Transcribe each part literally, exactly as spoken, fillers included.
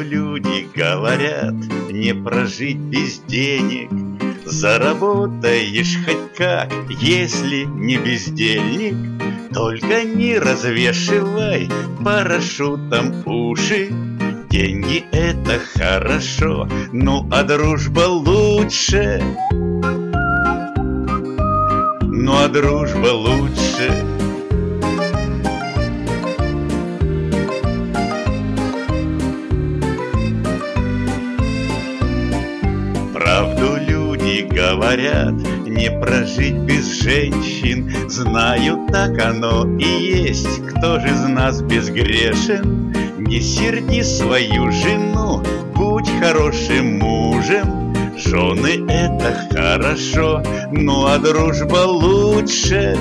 Правду люди говорят, не прожить без денег. Заработаешь хоть как, если не бездельник. Только не развешивай парашютом уши. Деньги — это хорошо, ну а дружба лучше. Ну а дружба лучше. Правду люди говорят, не прожить без женщин. Знаю, так оно и есть. Кто же из нас безгрешен? Не серди свою жену, будь хорошим мужем. Жены — это хорошо, ну а дружба лучше.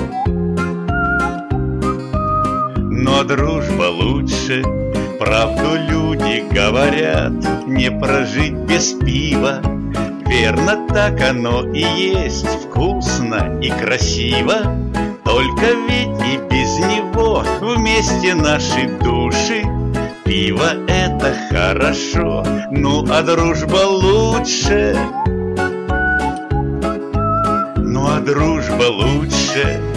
Ну а дружба лучше. Правду люди говорят, не прожить без пива. Верно, так оно и есть, вкусно и красиво. Только ведь и без него вместе наши души. Пиво — это хорошо, ну а дружба лучше. Ну а дружба лучше.